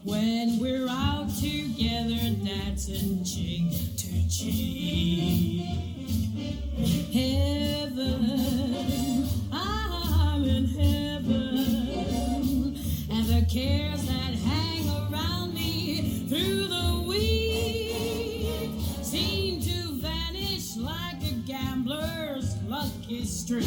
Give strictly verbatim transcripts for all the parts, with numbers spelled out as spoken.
when we're out together dancing cheek to cheek. Heaven, I'm in heaven, and the cares that hang around me through the week seem to vanish like a gambler's lucky streak.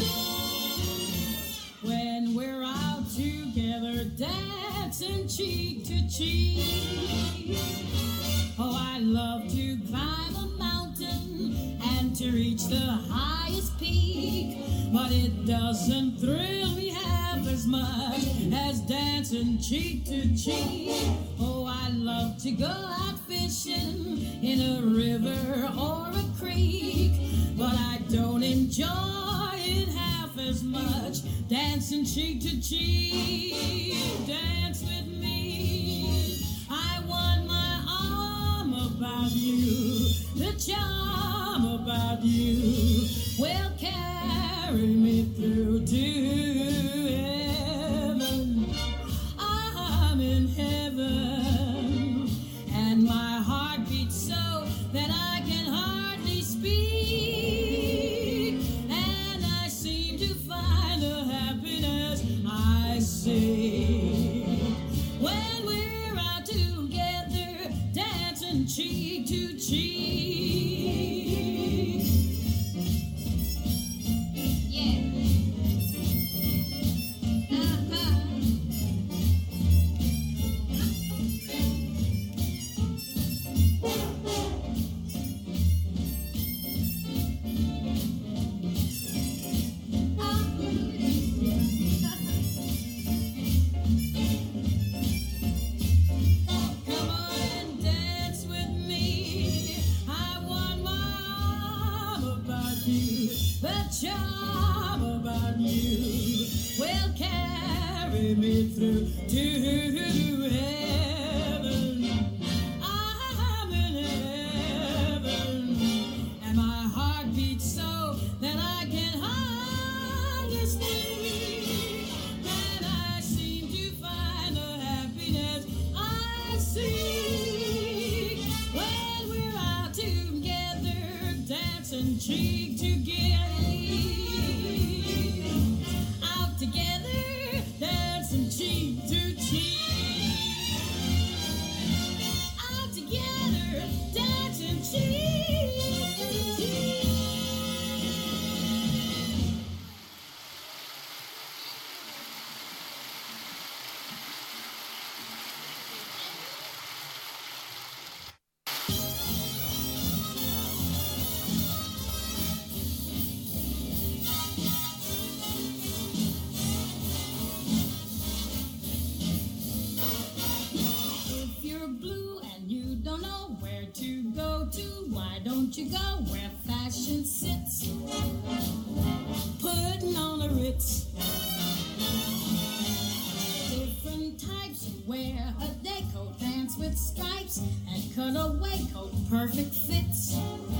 When we're out together dancing cheek to cheek. Oh, I love to climb a mountain and to reach the highest peak, but it doesn't thrill me half as much as dancing cheek to cheek. Oh, I love to go out fishing in a river or a creek, but I don't enjoy it half as much dancing cheek to cheek. Dance with me, I want my arm about you, the charm about you will carry me through to heaven. I'm in heaven, and my heart beats so that I can hardly speak, and I seem to find the happiness I seek when we're out together dancing cheek to cheek. Yeah. Uh-huh. Come on and dance with me. I want my arm about you, the charm about you will carry me through to heaven. I'm in heaven, and my heart beats so that I can hardly speak, and I seem to find the happiness I seek when we're out together dancing cheek to cheek. Out together dancing cheek to cheek. Out together dancing cheek to cheek. If you're blue and you don't know where to go to, why don't you go where fashion sits? Putting on a Ritz. Different types you wear a day coat, dance with stripes, and cutaway coat, perfect fits.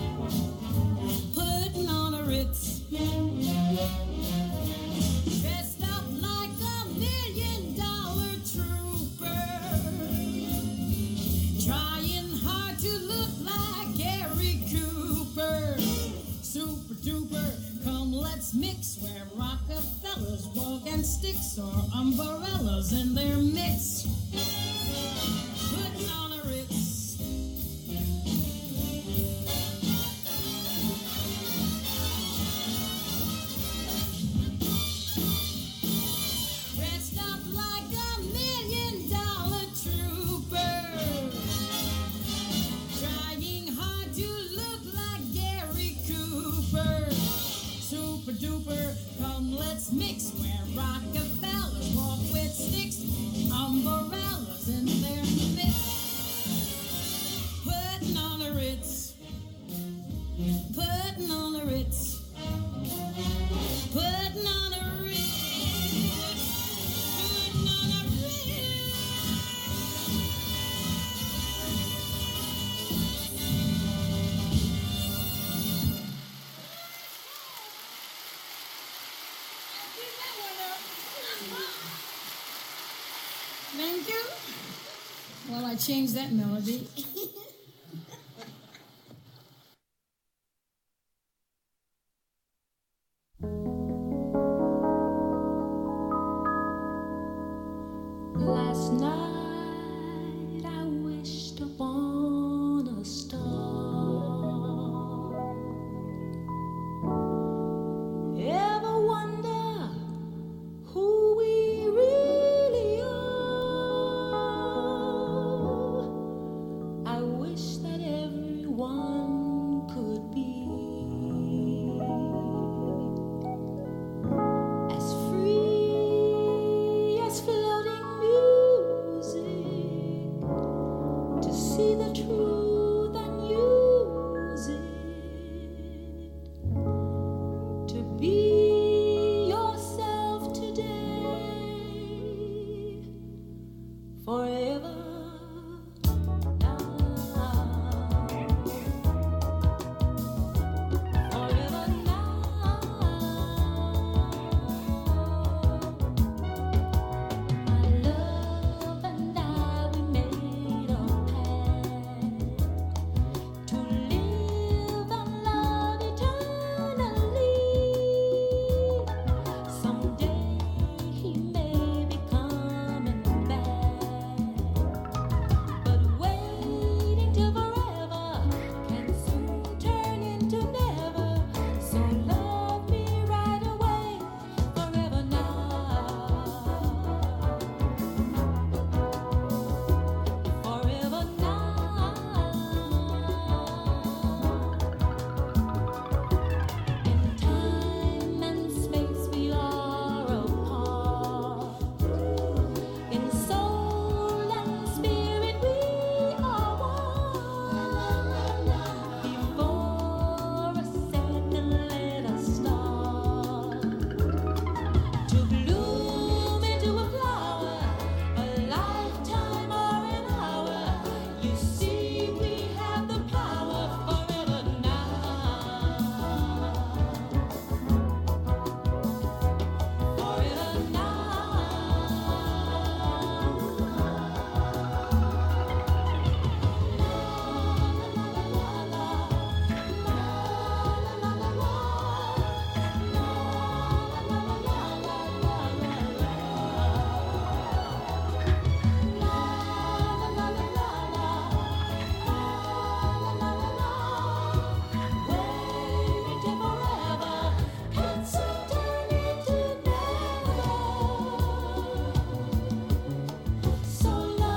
Putting on a Ritz. Dressed up like a million dollar trooper, trying hard to look like Gary Cooper. Super duper, come let's mix where Rockefellers walk and sticks or umbrellas in their mix. Putting on a Ritz. Dressed up like a million dollar trooper, trying hard to look like Gary Cooper. Super duper, come let's mix where Rockefellers walk with sticks, umbrellas in their midst. Putting on a Ritz. Putting on a Ritz. Putting on a Ritz. Putting on a Ritz. Keep that one up. Thank you. Well, I changed that melody. Last night I wished upon a star. Ever wonder who we really are? I wish that everyone could be as free as floating music, to see the truth and use it, to be yourself today, forever. Now, forever now. My love and I, we made a pact to live and love eternally. Someday he may be coming back, but waiting till forever can soon turn into never. So love me right away, forever now. Forever now. In time and space we are apart. In soul and spirit we are one. Before a second let us start to bloom into a flower, a lifetime or an hour. You see we have the power, forever now. Forever now. Waiting till forever can soon turn into never. So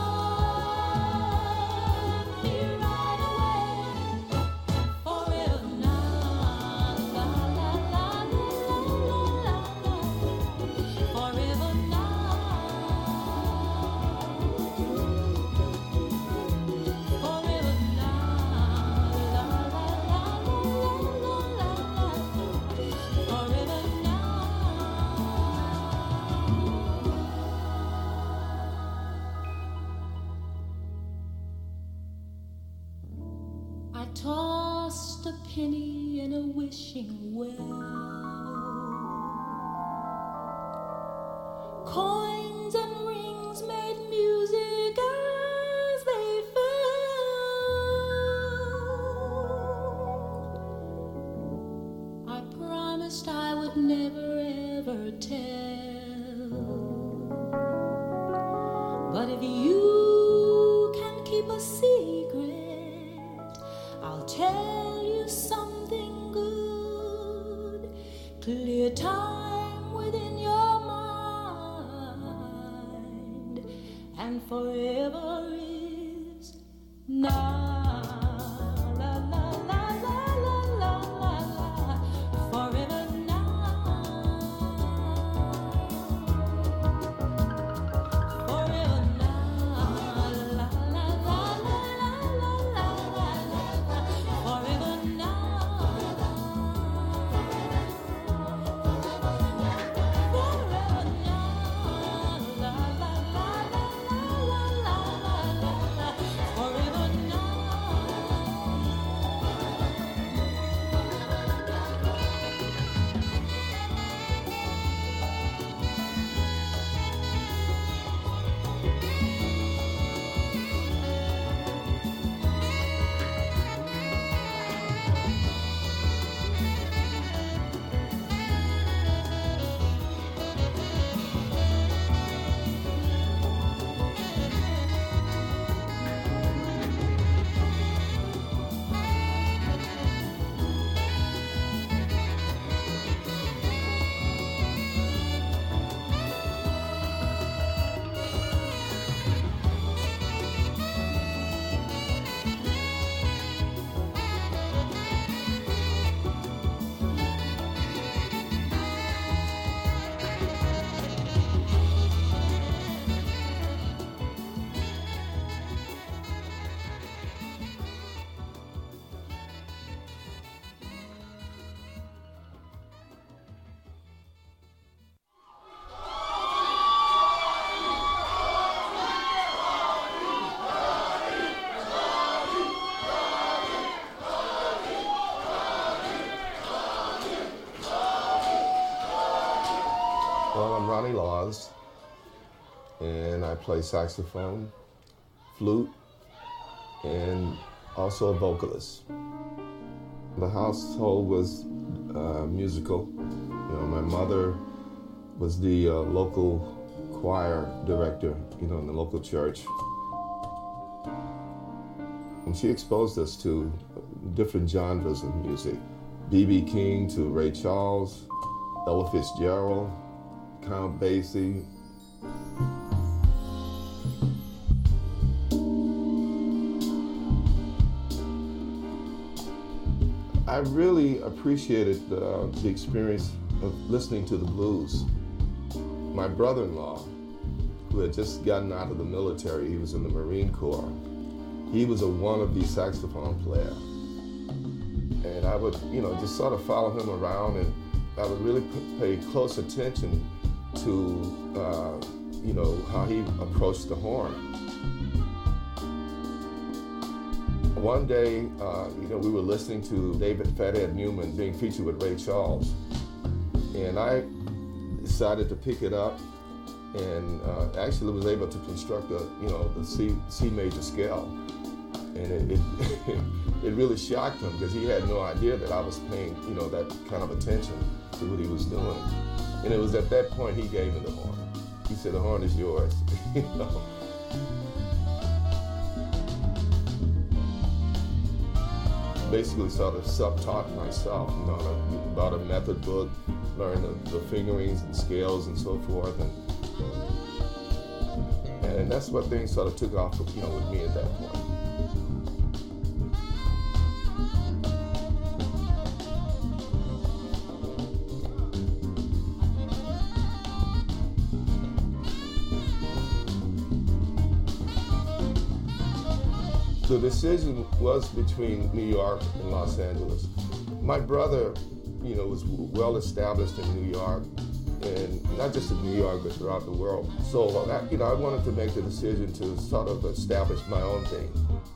love me right away, forever now. La la la la la la la. Forever now. Forever now. La la la la la la la. Forever now. I tossed a penny in a wishing well. Coins and rings made music as they fell. I promised I would never ever tell. But if you can keep a secret, I'll tell you something good. Clear time within your mind, and forever is now. La la la la la la la la. Forever now. Forever now. La la la la la la la la. Forever now. Forever now. La la la la la la la la. Forever now. Johnny Laws, and I play saxophone, flute, and also a vocalist. The household was uh, musical. You know, my mother was the uh, local choir director, you know, in the local church. And she exposed us to different genres of music. B B King to Ray Charles, Ella Fitzgerald, Count Basie. I really appreciated uh, the experience of listening to the blues. My brother-in-law, who had just gotten out of the military, he was in the Marine Corps, he was a wannabe saxophone player. And I would, you know, just sort of follow him around, and I would really p- pay close attention to, uh, you know, how he approached the horn. One day, uh, you know, we were listening to David Fathead Newman being featured with Ray Charles, and I decided to pick it up, and uh, actually was able to construct a, you know, the C, C major scale, and it it, it really shocked him because he had no idea that I was paying, you know, that kind of attention to what he was doing, and it was at that point he gave me the horn. He said, "The horn is yours," you know. Basically sort of self-taught myself, you know, about a method book, learned the, the fingerings and scales and so forth, and and that's what things sort of took off, you know, with me at that point. The decision was between New York and Los Angeles. My brother, you know, was well established in New York, and not just in New York, but throughout the world. So, that, you know, I wanted to make the decision to sort of establish my own thing.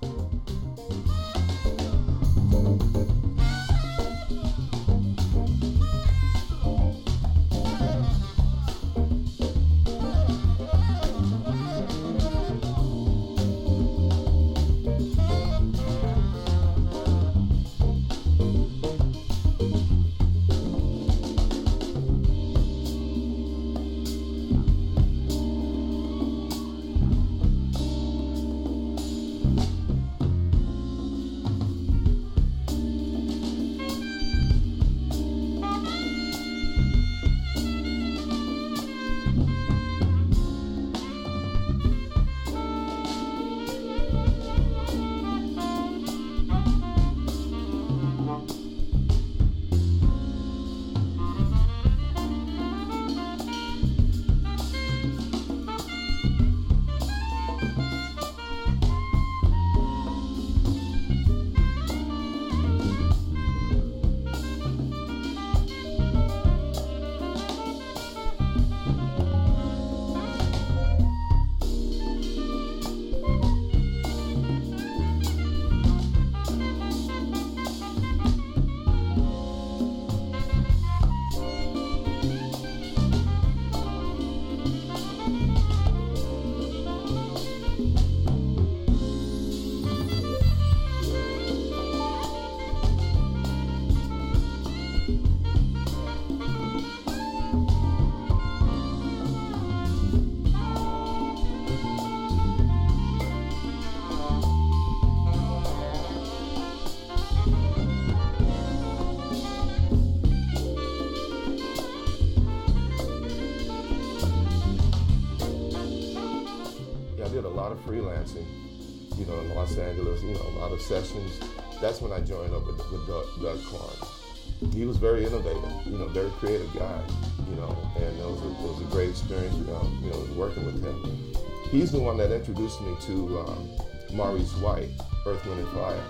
Freelancing, you know, in Los Angeles, you know, a lot of sessions. That's when I joined up with, with Doug, Doug Clark. He was very innovative, you know, very creative guy, you know, and it was a, it was a great experience, um, you know, working with him. He's the one that introduced me to um, Maurice White, Earth, Wind and Fire.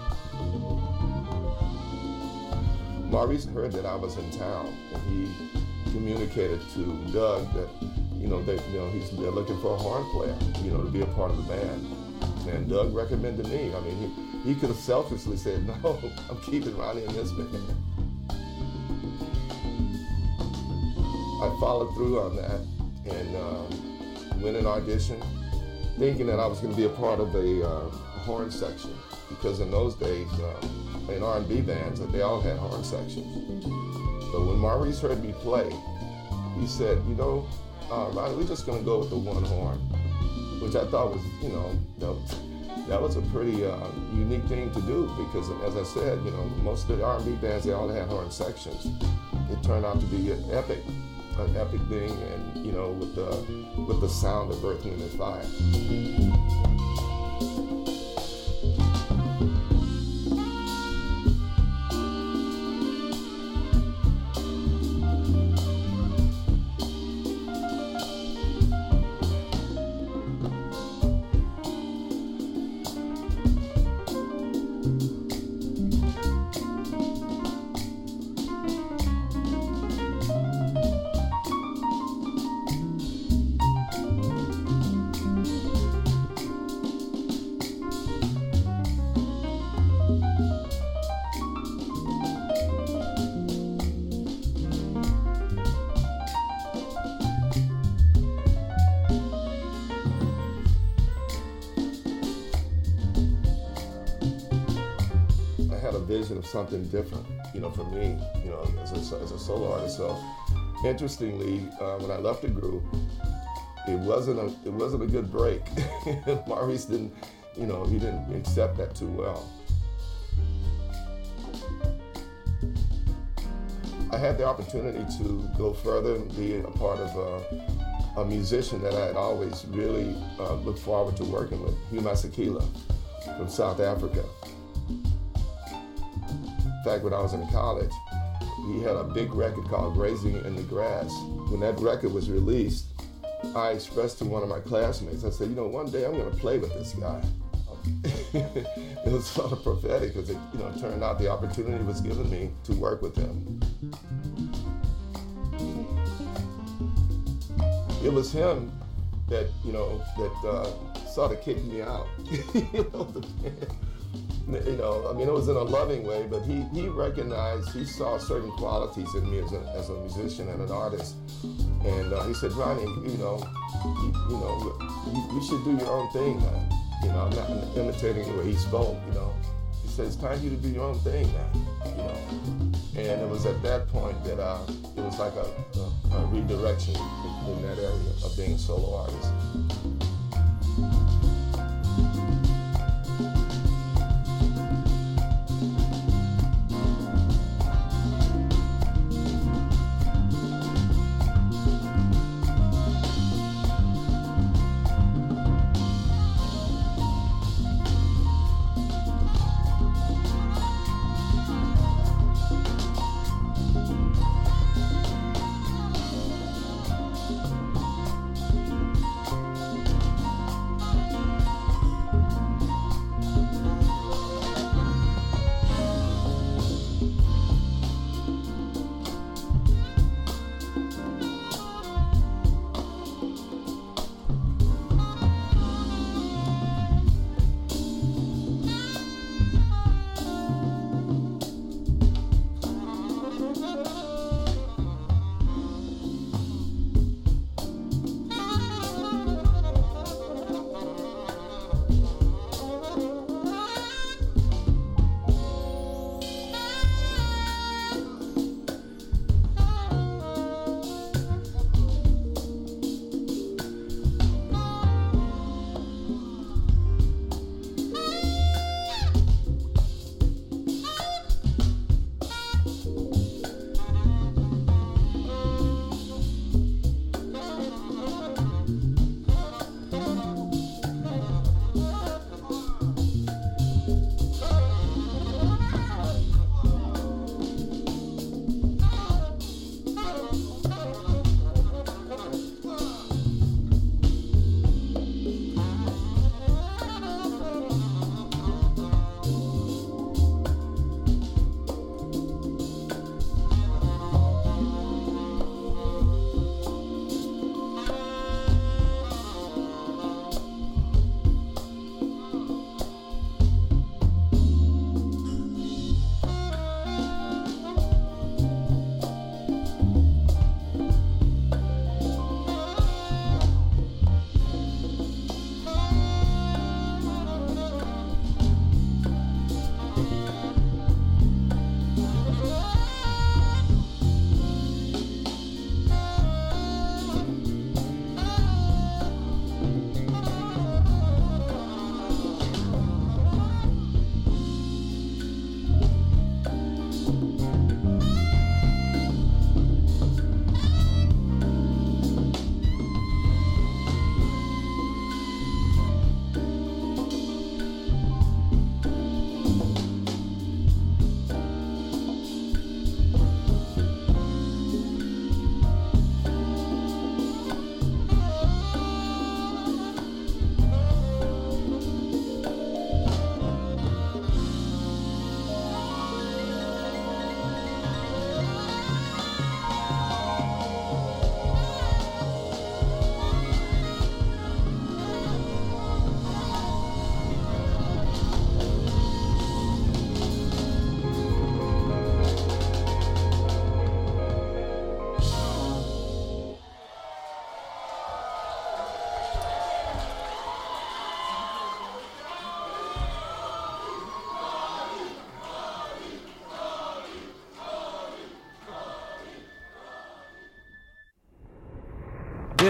Maurice heard that I was in town, and he communicated to Doug that, you know, that, you know, he's they're looking for a horn player, you know, to be a part of the band. And Doug recommended me. I mean, he, he could have selfishly said, no, I'm keeping Ronnie in this band. I followed through on that, and um, went an audition, thinking that I was going to be a part of a uh, horn section, because in those days, um, in R and B bands, they all had horn sections. But when Maurice heard me play, he said, you know, uh, Ronnie, we're just going to go with the one horn, which I thought was, you know, that was, that was a pretty uh, unique thing to do, because as I said, you know, most of the R and B bands, they all had horn sections. It turned out to be an epic, an epic thing, and, you know, with the, with the sound of Earth, Wind and Fire. Vision of something different, you know, for me, you know, as a, as a solo artist. So, interestingly, uh, when I left the group, it wasn't a it wasn't a good break. Maurice didn't, you know, he didn't accept that too well. I had the opportunity to go further and be a part of a, a musician that I had always really uh, looked forward to working with, Hugh Masekela from South Africa. In fact, when I was in college, he had a big record called Grazing in the Grass. When that record was released, I expressed to one of my classmates, I said, you know, one day I'm going to play with this guy. It was sort of prophetic, because it, you know, it turned out the opportunity was given me to work with him. It was him that, you know, that uh, sort of kicked me out. You know, the, You know, I mean, it was in a loving way, but he, he recognized, he saw certain qualities in me as a, as a musician and an artist. And uh, he said, Ronnie, you know, you, you know, you, you should do your own thing, man. You know, I'm not imitating the way he spoke, you know. He said, it's time for you to do your own thing, man, you know. And it was at that point that uh, it was like a, a, a redirection in, in that area of being a solo artist.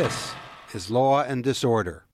This is Law and Disorder.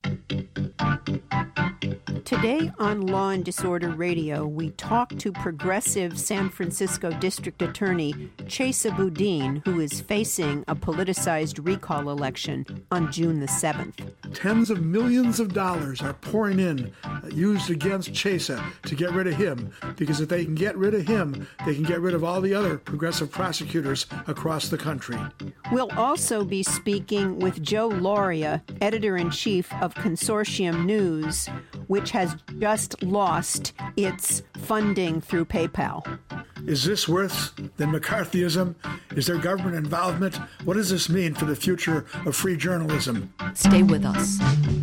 Today on Law and Disorder Radio, we talk to progressive San Francisco District Attorney Chesa Boudin, who is facing a politicized recall election on June the seventh. Tens of millions of dollars are pouring in, uh, used against Chesa to get rid of him, because if they can get rid of him, they can get rid of all the other progressive prosecutors across the country. We'll also be speaking with Joe Lauria, editor-in-chief of Consortium News, which has just lost its funding through PayPal. Is this worse than McCarthyism? Is there government involvement? What does this mean for the future of free journalism? Stay with us.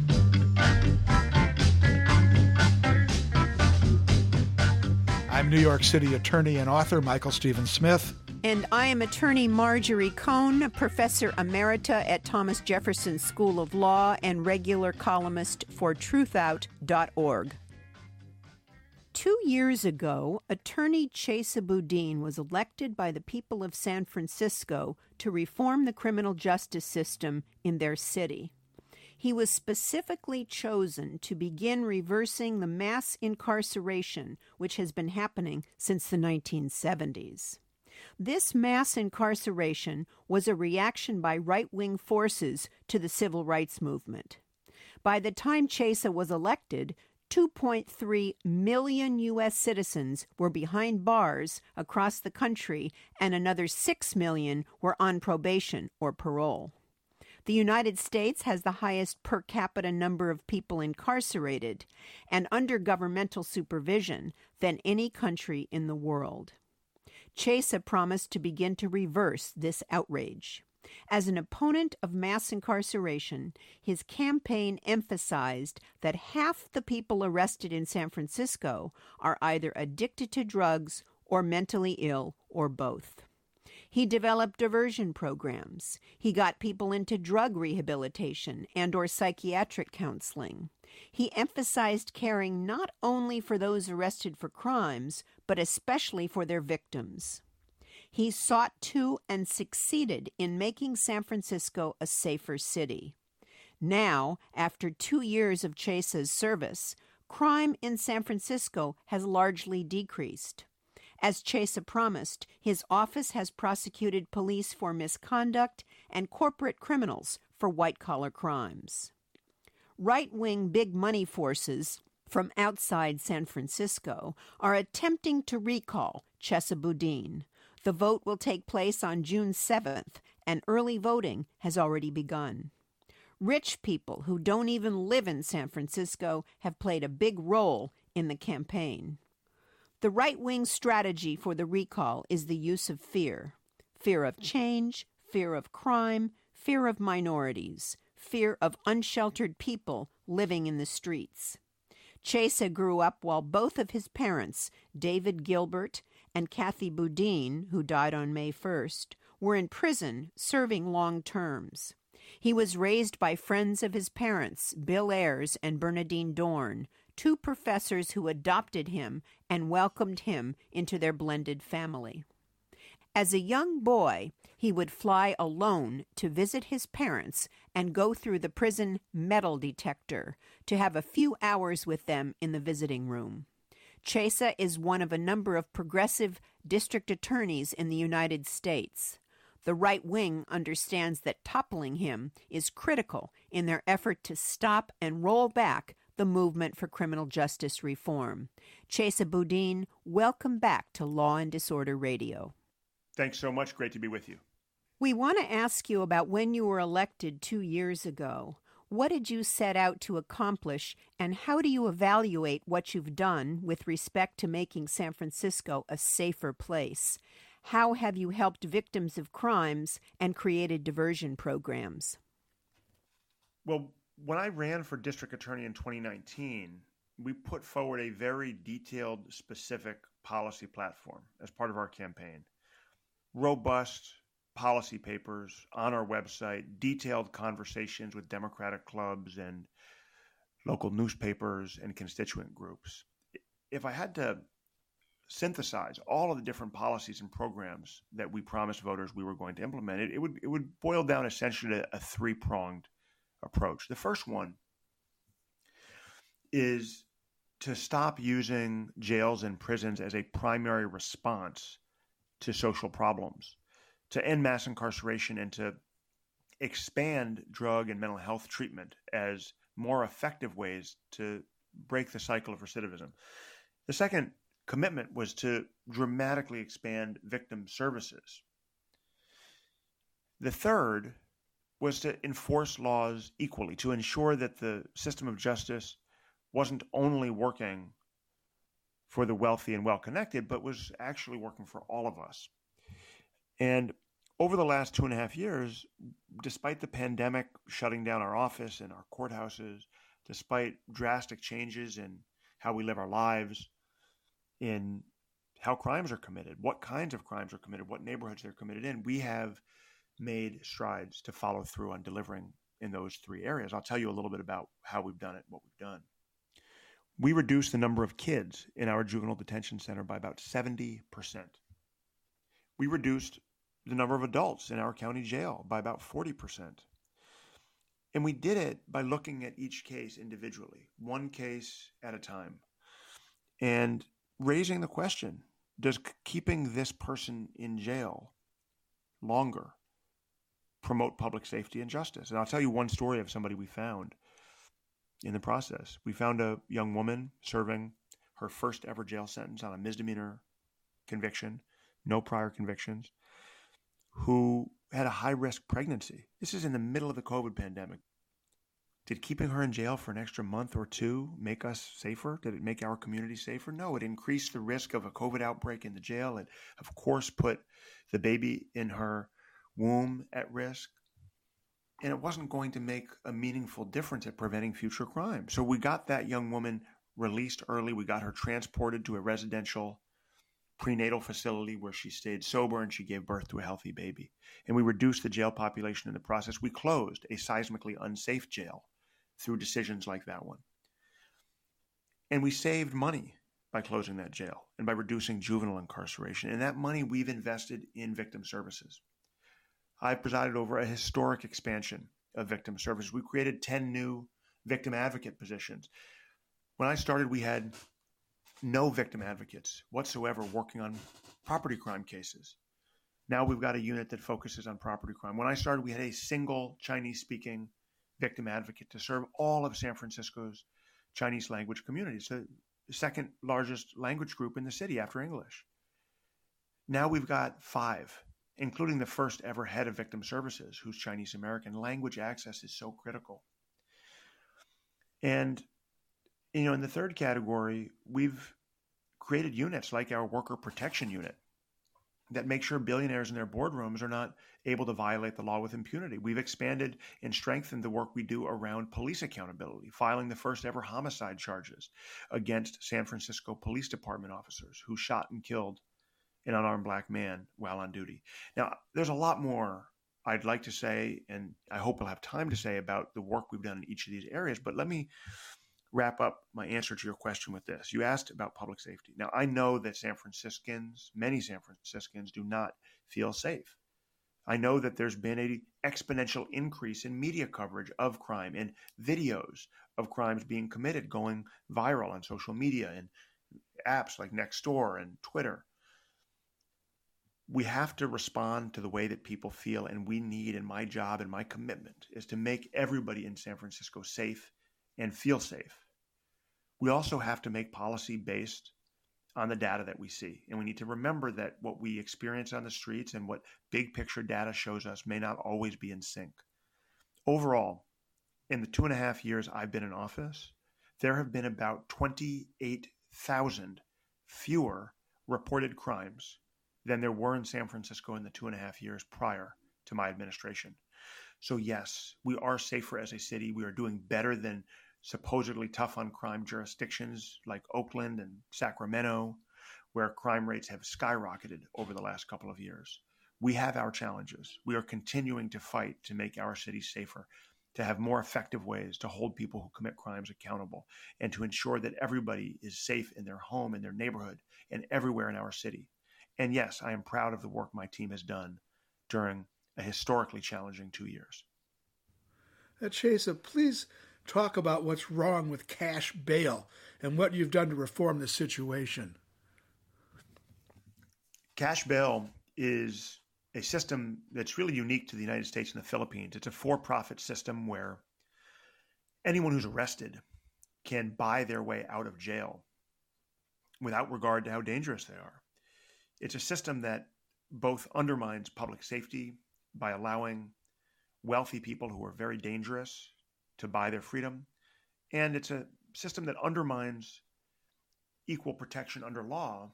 I'm New York City attorney and author Michael Stephen Smith. And I am attorney Marjorie Cohn, professor emerita at Thomas Jefferson School of Law and regular columnist for truthout dot org. Two years ago, attorney Chesa Boudin was elected by the people of San Francisco to reform the criminal justice system in their city. He was specifically chosen to begin reversing the mass incarceration which has been happening since the nineteen seventies. This mass incarceration was a reaction by right-wing forces to the civil rights movement. By the time Chesa was elected, two point three million U S citizens were behind bars across the country, and another six million were on probation or parole. The United States has the highest per capita number of people incarcerated and under governmental supervision than any country in the world. Chesa promised to begin to reverse this outrage. As an opponent of mass incarceration, his campaign emphasized that half the people arrested in San Francisco are either addicted to drugs or mentally ill or both. He developed diversion programs. He got people into drug rehabilitation and or psychiatric counseling. He emphasized caring not only for those arrested for crimes, but especially for their victims. He sought to and succeeded in making San Francisco a safer city. Now, after two years of Chesa's service, crime in San Francisco has largely decreased. As Chesa promised, his office has prosecuted police for misconduct and corporate criminals for white-collar crimes. Right-wing big money forces from outside San Francisco are attempting to recall Chesa Boudin. The vote will take place on June seventh, and early voting has already begun. Rich people who don't even live in San Francisco have played a big role in the campaign. The right-wing strategy for the recall is the use of fear. Fear of change, fear of crime, fear of minorities, fear of unsheltered people living in the streets. Chesa grew up while both of his parents, David Gilbert and Kathy Boudin, who died on May first, were in prison serving long terms. He was raised by friends of his parents, Bill Ayers and Bernadine Dorn, two professors who adopted him and welcomed him into their blended family. As a young boy, he would fly alone to visit his parents and go through the prison metal detector to have a few hours with them in the visiting room. Chesa is one of a number of progressive district attorneys in the United States. The right wing understands that toppling him is critical in their effort to stop and roll back the movement for criminal justice reform. Chesa Boudin, welcome back to Law and Disorder Radio. Thanks so much. Great to be with you. We want to ask you about when you were elected two years ago. What did you set out to accomplish, and how do you evaluate what you've done with respect to making San Francisco a safer place? How have you helped victims of crimes and created diversion programs? Well, when I ran for district attorney in twenty nineteen, we put forward a very detailed, specific policy platform as part of our campaign. Robust policy papers on our website, detailed conversations with Democratic clubs and local newspapers and constituent groups. If I had to synthesize all of the different policies and programs that we promised voters we were going to implement, it, it would it would boil down essentially to a three-pronged approach. The first one is to stop using jails and prisons as a primary response to social problems, to end mass incarceration and to expand drug and mental health treatment as more effective ways to break the cycle of recidivism. The second commitment was to dramatically expand victim services. The third was to enforce laws equally, to ensure that the system of justice wasn't only working for the wealthy and well-connected, but was actually working for all of us. And over the last two and a half years, despite the pandemic shutting down our office and our courthouses, despite drastic changes in how we live our lives, in how crimes are committed, what kinds of crimes are committed, what neighborhoods they're committed in, we have made strides to follow through on delivering in those three areas. I'll tell you a little bit about how we've done it, what we've done. We reduced the number of kids in our juvenile detention center by about seventy percent. We reduced the number of adults in our county jail by about forty percent. And we did it by looking at each case individually, one case at a time, and raising the question, does keeping this person in jail longer promote public safety and justice? And I'll tell you one story of somebody we found in the process. We found a young woman serving her first ever jail sentence on a misdemeanor conviction, no prior convictions, who had a high-risk pregnancy. This is in the middle of the COVID pandemic. Did keeping her in jail for an extra month or two make us safer? Did it make our community safer? No, it increased the risk of a COVID outbreak in the jail. It, of course, put the baby in her womb at risk. And it wasn't going to make a meaningful difference at preventing future crime. So we got that young woman released early. We got her transported to a residential prenatal facility where she stayed sober and she gave birth to a healthy baby. And we reduced the jail population in the process. We closed a seismically unsafe jail through decisions like that one. And we saved money by closing that jail and by reducing juvenile incarceration. And that money we've invested in victim services. I presided over a historic expansion of victim services. We created ten new victim advocate positions. When I started, we had no victim advocates whatsoever working on property crime cases. Now we've got a unit that focuses on property crime. When I started, we had a single Chinese-speaking victim advocate to serve all of San Francisco's Chinese language community. So the second largest language group in the city after English. Now we've got five, including the first ever head of victim services, who's Chinese American. Language access is so critical. And, you know, in the third category, we've created units like our worker protection unit that make sure billionaires in their boardrooms are not able to violate the law with impunity. We've expanded and strengthened the work we do around police accountability, filing the first ever homicide charges against San Francisco Police Department officers who shot and killed an unarmed black man while on duty. Now, there's a lot more I'd like to say, and I hope we'll have time to say about the work we've done in each of these areas, but let me wrap up my answer to your question with this. You asked about public safety. Now, I know that San Franciscans, many San Franciscans, do not feel safe. I know that there's been an exponential increase in media coverage of crime and videos of crimes being committed going viral on social media and apps like Nextdoor and Twitter. We have to respond to the way that people feel, and we need, and my job and my commitment is to make everybody in San Francisco safe and feel safe. We also have to make policy based on the data that we see. And we need to remember that what we experience on the streets and what big picture data shows us may not always be in sync. Overall, in the two and a half years I've been in office, there have been about twenty-eight thousand fewer reported crimes than there were in San Francisco in the two and a half years prior to my administration. So yes, we are safer as a city. We are doing better than supposedly tough on crime jurisdictions like Oakland and Sacramento, where crime rates have skyrocketed over the last couple of years. We have our challenges. We are continuing to fight to make our city safer, to have more effective ways to hold people who commit crimes accountable, and to ensure that everybody is safe in their home, in their neighborhood, and everywhere in our city. And yes, I am proud of the work my team has done during a historically challenging two years. Uh, Chesa, please talk about what's wrong with cash bail and what you've done to reform the situation. Cash bail is a system that's really unique to the United States and the Philippines. It's a for-profit system where anyone who's arrested can buy their way out of jail without regard to how dangerous they are. It's a system that both undermines public safety by allowing wealthy people who are very dangerous to buy their freedom, and it's a system that undermines equal protection under law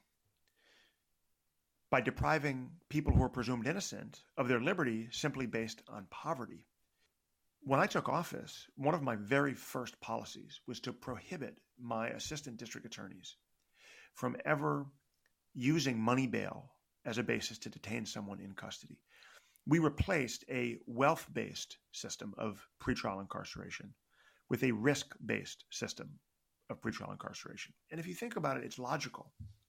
by depriving people who are presumed innocent of their liberty simply based on poverty. When I took office, one of my very first policies was to prohibit my assistant district attorneys from ever using money bail as a basis to detain someone in custody. We replaced a wealth-based system of pretrial incarceration with a risk-based system of pretrial incarceration. And if you think about it, it's logical.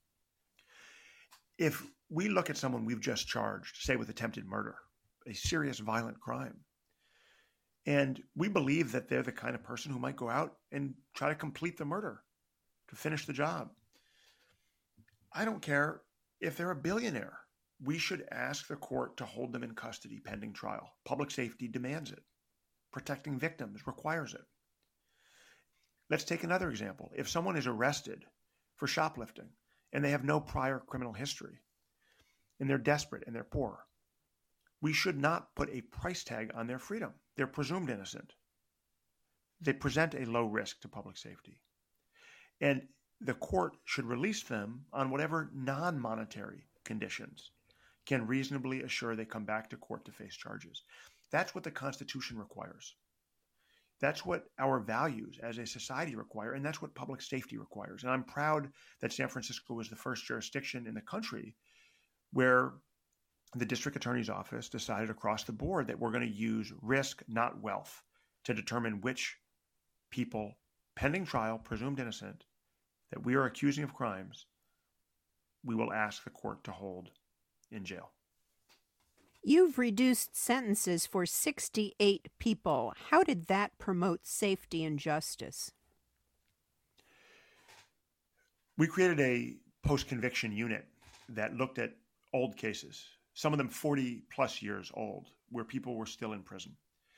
If we look at someone we've just charged, say with attempted murder, a serious violent crime, and we believe that they're the kind of person who might go out and try to complete the murder, to finish the job, I don't care if they're a billionaire. We should ask the court to hold them in custody pending trial. Public safety demands it. Protecting victims requires it. Let's take another example. If someone is arrested for shoplifting and they have no prior criminal history and they're desperate and they're poor, we should not put a price tag on their freedom. They're presumed innocent. They present a low risk to public safety. And the court should release them on whatever non-monetary conditions can reasonably assure they come back to court to face charges. That's what the Constitution requires. That's what our values as a society require, and that's what public safety requires. And I'm proud that San Francisco was the first jurisdiction in the country where the district attorney's office decided across the board that we're going to use risk, not wealth, to determine which people, pending trial, presumed innocent, that we are accusing of crimes, we will ask the court to hold in jail. You've reduced sentences for sixty-eight people. How did that promote safety and justice? We created a post-conviction unit that looked at old cases, some of them forty plus years old, where people were still in prison.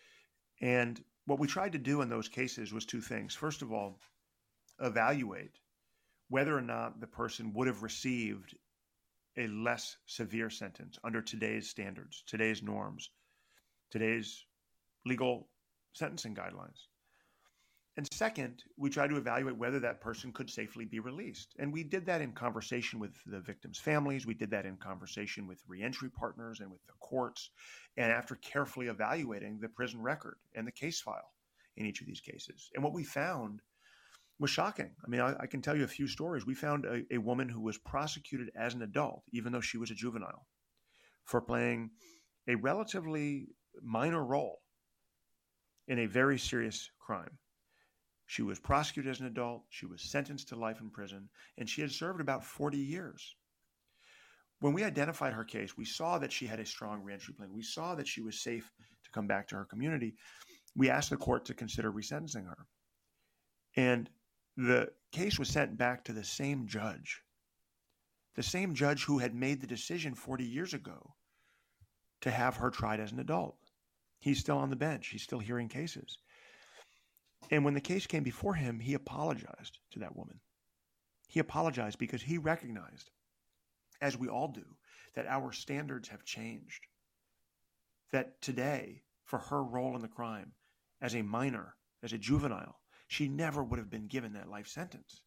And what we tried to do in those cases was two things. First of all, evaluate whether or not the person would have received a less severe sentence under today's standards, today's norms, today's legal sentencing guidelines. And second, we tried to evaluate whether that person could safely be released. And we did that in conversation with the victims' families. We did that in conversation with reentry partners and with the courts. And after carefully evaluating the prison record and the case file in each of these cases. And what we found was shocking. I mean, I, I can tell you a few stories. We found a, a woman who was prosecuted as an adult, even though she was a juvenile, for playing a relatively minor role in a very serious crime. She was prosecuted as an adult, she was sentenced to life in prison, and she had served about forty years. When we identified her case, we saw that she had a strong reentry plan. We saw that she was safe to come back to her community. We asked the court to consider resentencing her. And the case was sent back to the same judge, the same judge who had made the decision forty years ago to have her tried as an adult. He's still on the bench. He's still hearing cases. And when the case came before him, he apologized to that woman. He apologized because he recognized, as we all do, that our standards have changed. That today, for her role in the crime, as a minor, as a juvenile, she never would have been given that life sentence.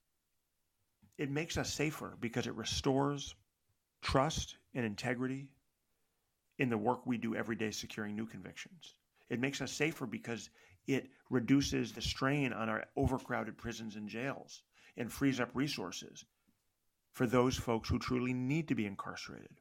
It makes us safer because it restores trust and integrity in the work we do every day securing new convictions. It makes us safer because it reduces the strain on our overcrowded prisons and jails and frees up resources for those folks who truly need to be incarcerated.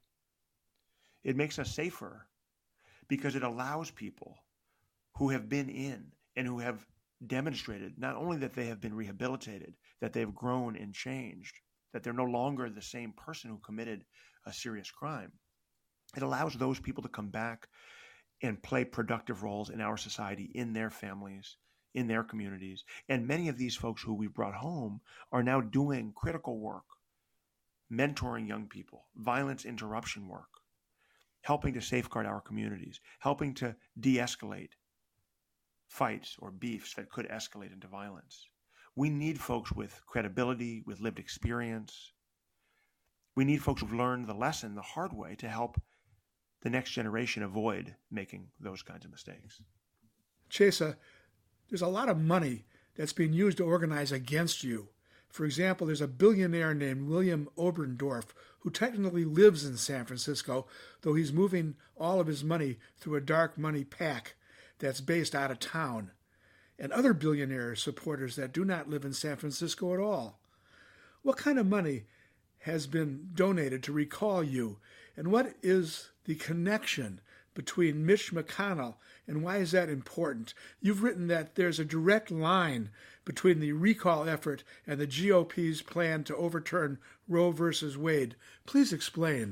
It makes us safer because it allows people who have been in and who have demonstrated not only that they have been rehabilitated, that they've grown and changed, that they're no longer the same person who committed a serious crime. It allows those people to come back and play productive roles in our society, in their families, in their communities. And many of these folks who we brought home are now doing critical work, mentoring young people, violence interruption work, helping to safeguard our communities, helping to de-escalate fights or beefs that could escalate into violence. We need folks with credibility, with lived experience. We need folks who've learned the lesson the hard way to help the next generation avoid making those kinds of mistakes. Chesa, there's a lot of money that's being used to organize against you. For example, there's a billionaire named William Oberndorf who technically lives in San Francisco, though he's moving all of his money through a dark money PAC that's based out of town, and other billionaire supporters that do not live in San Francisco at all. What kind of money has been donated to recall you, and what is the connection between Mitch McConnell, and why is that important? You've written that there's a direct line between the recall effort and the G O P's plan to overturn Roe versus Wade. Please explain.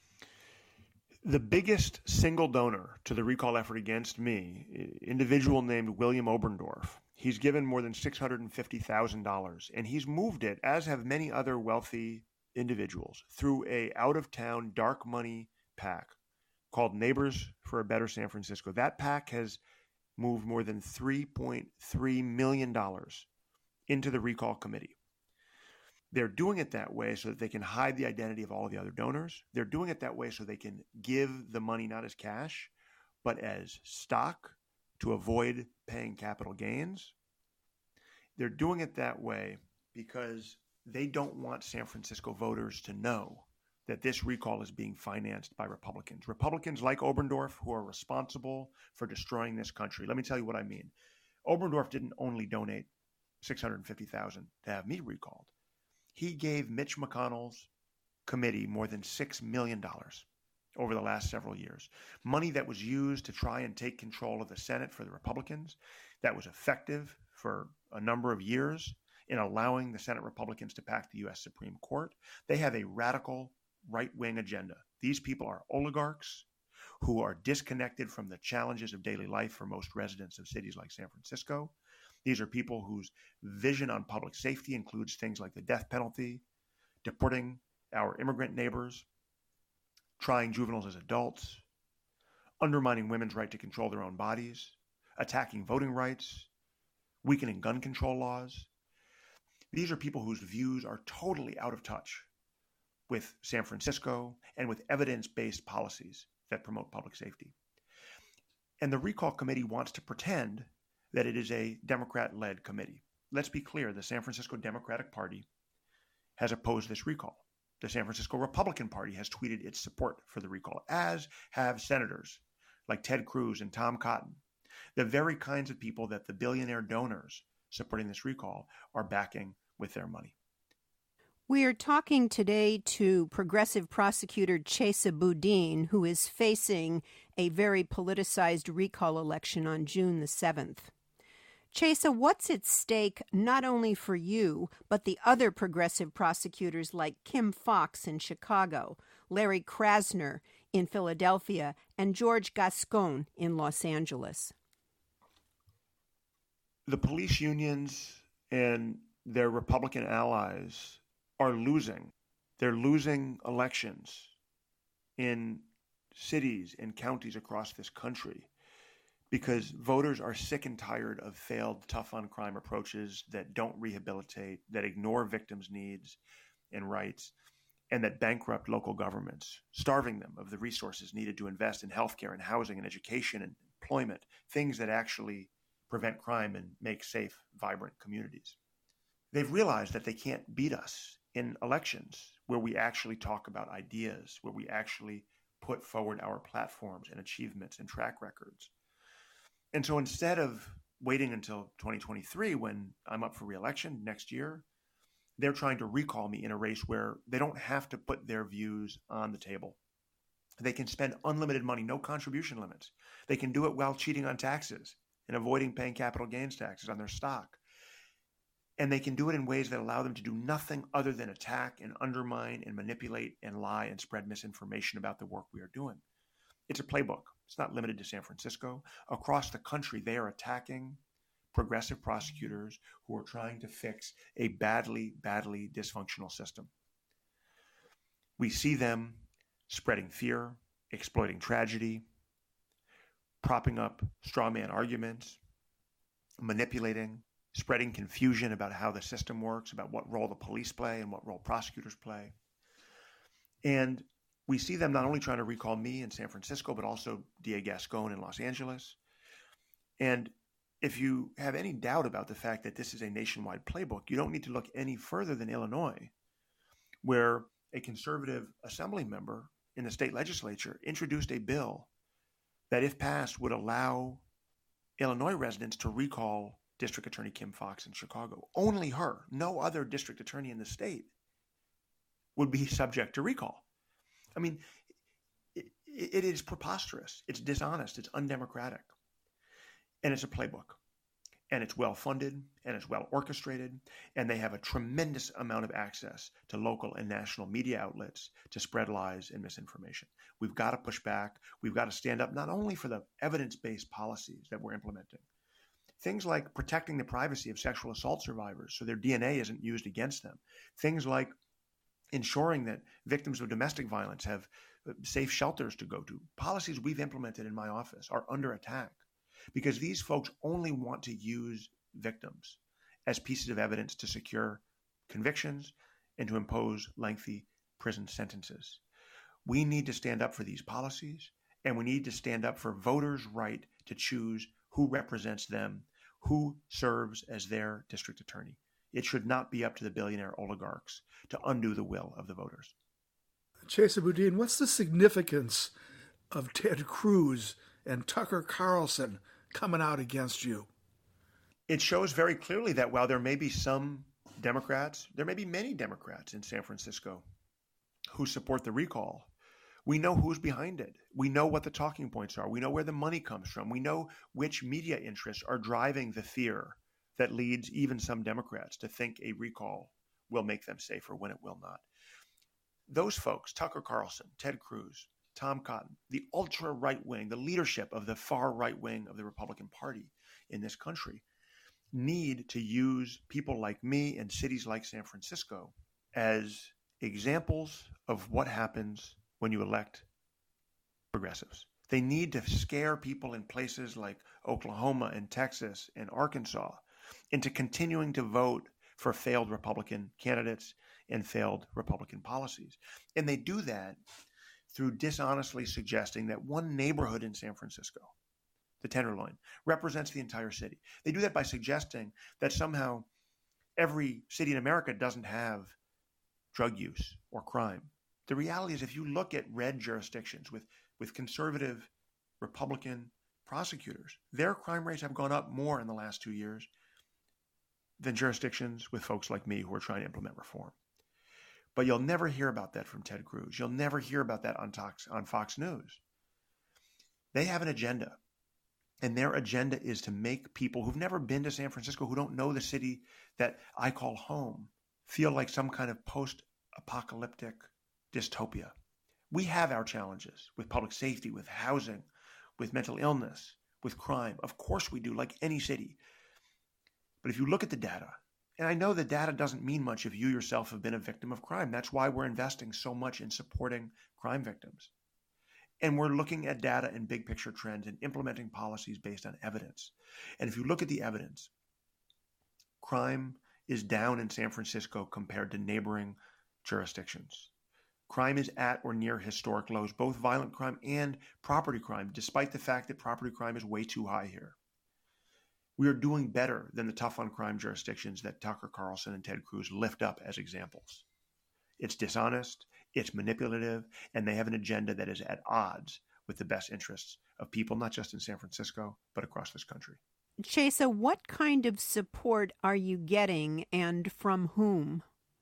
The biggest single donor to the recall effort against me, individual named William Oberndorf, he's given more than six hundred fifty thousand dollars, and he's moved it, as have many other wealthy individuals, through a out-of-town dark money PAC called Neighbors for a Better San Francisco. That PAC has moved more than three point three million dollars into the recall committee. They're doing it that way so that they can hide the identity of all of the other donors. They're doing it that way so they can give the money not as cash, but as stock to avoid paying capital gains. They're doing it that way because they don't want San Francisco voters to know that this recall is being financed by Republicans. Republicans like Oberndorf, who are responsible for destroying this country. Let me tell you what I mean. Oberndorf didn't only donate six hundred fifty thousand dollars to have me recalled. He gave Mitch McConnell's committee more than six million dollars over the last several years. Money that was used to try and take control of the Senate for the Republicans, that was effective for a number of years in allowing the Senate Republicans to pack the U S Supreme Court. They have a radical right-wing agenda. These people are oligarchs who are disconnected from the challenges of daily life for most residents of cities like San Francisco. These are people whose vision on public safety includes things like the death penalty, deporting our immigrant neighbors, trying juveniles as adults, undermining women's right to control their own bodies, attacking voting rights, weakening gun control laws. These are people whose views are totally out of touch with San Francisco and with evidence-based policies that promote public safety. And the recall committee wants to pretend that it is a Democrat-led committee. Let's be clear, the San Francisco Democratic Party has opposed this recall. The San Francisco Republican Party has tweeted its support for the recall, as have senators like Ted Cruz and Tom Cotton, the very kinds of people that the billionaire donors supporting this recall are backing with their money. We are talking today to progressive prosecutor Chesa Boudin, who is facing a very politicized recall election on June the seventh. Chesa, what's at stake not only for you, but the other progressive prosecutors like Kim Foxx in Chicago, Larry Krasner in Philadelphia, and George Gascon in Los Angeles? The police unions and their Republican allies are losing. They're losing elections in cities and counties across this country because voters are sick and tired of failed tough-on-crime approaches that don't rehabilitate, that ignore victims' needs and rights, and that bankrupt local governments, starving them of the resources needed to invest in healthcare and housing and education and employment, things that actually prevent crime and make safe, vibrant communities. They've realized that they can't beat us in elections where we actually talk about ideas, where we actually put forward our platforms and achievements and track records. And so instead of waiting until twenty twenty-three, when I'm up for re-election next year, they're trying to recall me in a race where they don't have to put their views on the table. They can spend unlimited money, no contribution limits. They can do it while cheating on taxes and avoiding paying capital gains taxes on their stock. And they can do it in ways that allow them to do nothing other than attack and undermine and manipulate and lie and spread misinformation about the work we are doing. It's a playbook. It's not limited to San Francisco. Across the country, they are attacking progressive prosecutors who are trying to fix a badly, badly dysfunctional system. We see them spreading fear, exploiting tragedy, propping up straw man arguments, manipulating, spreading confusion about how the system works, about what role the police play and what role prosecutors play. And we see them not only trying to recall me in San Francisco, but also D A Gascon in Los Angeles. And if you have any doubt about the fact that this is a nationwide playbook, you don't need to look any further than Illinois, where a conservative assembly member in the state legislature introduced a bill that, if passed, would allow Illinois residents to recall District Attorney Kim Foxx in Chicago. Only her, no other district attorney in the state, would be subject to recall. I mean, it, it is preposterous. It's dishonest. It's undemocratic. And it's a playbook. And it's well-funded, and it's well-orchestrated, and they have a tremendous amount of access to local and national media outlets to spread lies and misinformation. We've got to push back. We've got to stand up not only for the evidence-based policies that we're implementing, things like protecting the privacy of sexual assault survivors so their D N A isn't used against them, things like ensuring that victims of domestic violence have safe shelters to go to. Policies we've implemented in my office are under attack, because these folks only want to use victims as pieces of evidence to secure convictions and to impose lengthy prison sentences. We need to stand up for these policies, and we need to stand up for voters' right to choose who represents them, who serves as their district attorney. It should not be up to the billionaire oligarchs to undo the will of the voters. Chesa Boudin, what's the significance of Ted Cruz and Tucker Carlson coming out against you? It shows very clearly that while there may be some Democrats, there may be many Democrats in San Francisco who support the recall, we know who's behind it. We know what the talking points are. We know where the money comes from. We know which media interests are driving the fear that leads even some Democrats to think a recall will make them safer when it will not. Those folks, Tucker Carlson, Ted Cruz, Tom Cotton, the ultra right wing, the leadership of the far right wing of the Republican Party in this country, need to use people like me and cities like San Francisco as examples of what happens when you elect progressives. They need to scare people in places like Oklahoma and Texas and Arkansas into continuing to vote for failed Republican candidates and failed Republican policies. And they do that through dishonestly suggesting that one neighborhood in San Francisco, the Tenderloin, represents the entire city. They do that by suggesting that somehow every city in America doesn't have drug use or crime. The reality is, if you look at red jurisdictions with, with conservative Republican prosecutors, their crime rates have gone up more in the last two years than jurisdictions with folks like me who are trying to implement reform. But you'll never hear about that from Ted Cruz. You'll never hear about that on, Fox, on Fox News. They have an agenda, and their agenda is to make people who've never been to San Francisco, who don't know the city that I call home, feel like some kind of post-apocalyptic dystopia. We have our challenges with public safety, with housing, with mental illness, with crime. Of course we do, like any city. But if you look at the data, and I know the data doesn't mean much if you yourself have been a victim of crime. That's why we're investing so much in supporting crime victims. And we're looking at data and big picture trends and implementing policies based on evidence. And if you look at the evidence, crime is down in San Francisco compared to neighboring jurisdictions. Crime is at or near historic lows, both violent crime and property crime, despite the fact that property crime is way too high here. We are doing better than the tough on crime jurisdictions that Tucker Carlson and Ted Cruz lift up as examples. It's dishonest, it's manipulative, and they have an agenda that is at odds with the best interests of people, not just in San Francisco, but across this country. Chesa, what kind of support are you getting, and from whom?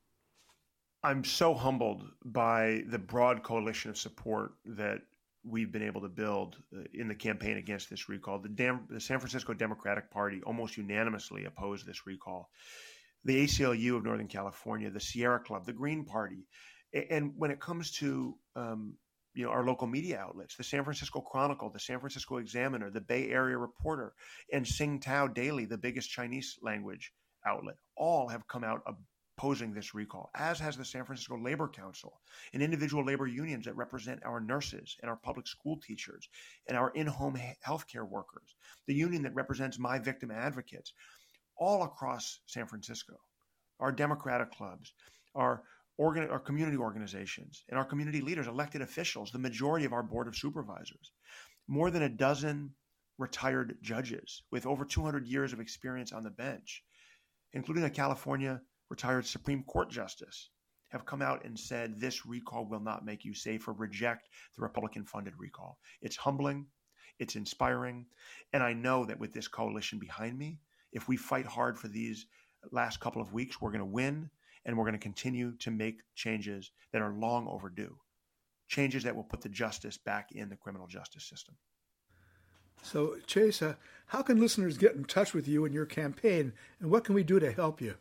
I'm so humbled by the broad coalition of support that we've been able to build in the campaign against this recall. The, Dam- the San Francisco Democratic Party almost unanimously opposed this recall. The A C L U of Northern California, the Sierra Club, the Green Party. And when it comes to um, you know, our local media outlets, the San Francisco Chronicle, the San Francisco Examiner, the Bay Area Reporter, and Tsingtao Daily, the biggest Chinese language outlet, all have come out opposing this recall, as has the San Francisco Labor Council and individual labor unions that represent our nurses and our public school teachers and our in-home healthcare workers, the union that represents my victim advocates, all across San Francisco, our Democratic clubs, our Organ, our community organizations, and our community leaders, elected officials, the majority of our board of supervisors, more than a dozen retired judges with over two hundred years of experience on the bench, including a California retired Supreme Court justice, have come out and said this recall will not make you safe, or reject the Republican-funded recall. It's humbling, it's inspiring, and I know that with this coalition behind me, if we fight hard for these last couple of weeks, we're going to win. And we're going to continue to make changes that are long overdue, changes that will put the justice back in the criminal justice system. So, Chesa, how can listeners get in touch with you and your campaign, and what can we do to help you?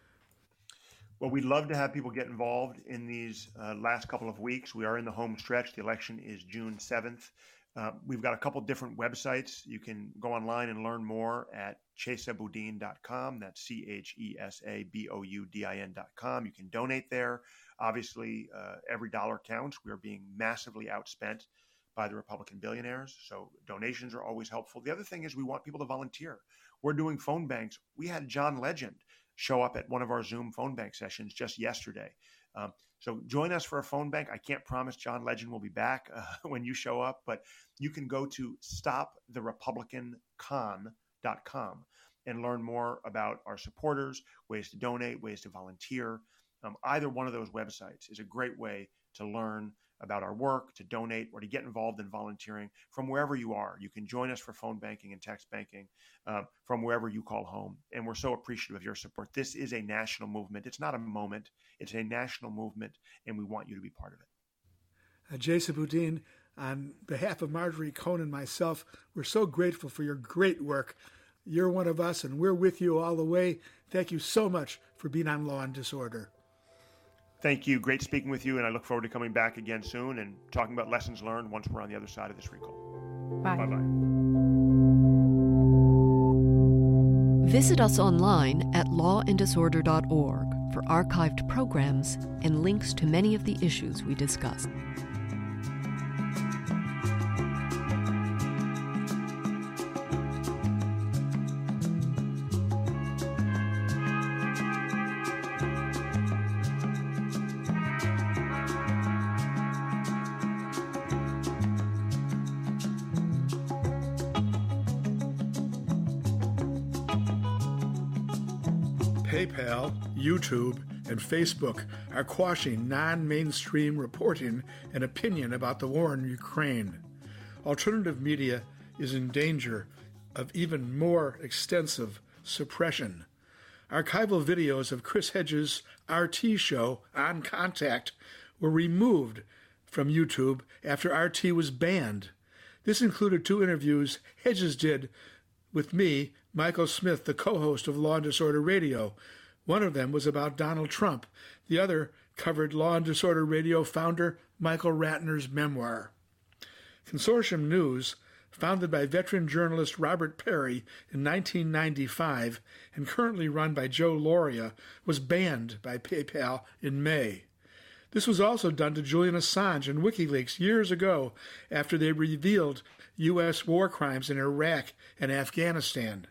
Well, we'd love to have people get involved in these uh, last couple of weeks. We are in the home stretch. The election is June seventh. Uh, we've got a couple different websites. You can go online and learn more at chesa boudin dot com. That's C H E S A B O U D I N dot com. You can donate there. Obviously, uh, every dollar counts. We are being massively outspent by the Republican billionaires, so donations are always helpful. The other thing is we want people to volunteer. We're doing phone banks. We had John Legend show up at one of our Zoom phone bank sessions just yesterday. Um, so join us for a phone bank. I can't promise John Legend will be back uh, when you show up, but you can go to stop the republican con dot com and learn more about our supporters, ways to donate, ways to volunteer. Um, either one of those websites is a great way to learn about our work, to donate, or to get involved in volunteering from wherever you are. You can join us for phone banking and text banking uh, from wherever you call home. And we're so appreciative of your support. This is a national movement. It's not a moment. It's a national movement, and we want you to be part of it. Uh, Chesa Boudin, on behalf of Marjorie Cohn and myself, we're so grateful for your great work. You're one of us, and we're with you all the way. Thank you so much for being on Law and Disorder. Thank you. Great speaking with you, and I look forward to coming back again soon and talking about lessons learned once we're on the other side of this recall. Bye. Bye-bye. Visit us online at law and disorder dot org for archived programs and links to many of the issues we discussed. PayPal, YouTube, and Facebook are quashing non-mainstream reporting and opinion about the war in Ukraine. Alternative media is in danger of even more extensive suppression. Archival videos of Chris Hedges' R T show, On Contact, were removed from YouTube after R T was banned. This included two interviews Hedges did with me, Michael Smith, the co-host of Law and Disorder Radio. One of them was about Donald Trump. The other covered Law and Disorder Radio founder Michael Ratner's memoir. Consortium News, founded by veteran journalist Robert Perry in nineteen ninety-five and currently run by Joe Lauria, was banned by PayPal in May. This was also done to Julian Assange and WikiLeaks years ago after they revealed U S war crimes in Iraq and Afghanistan.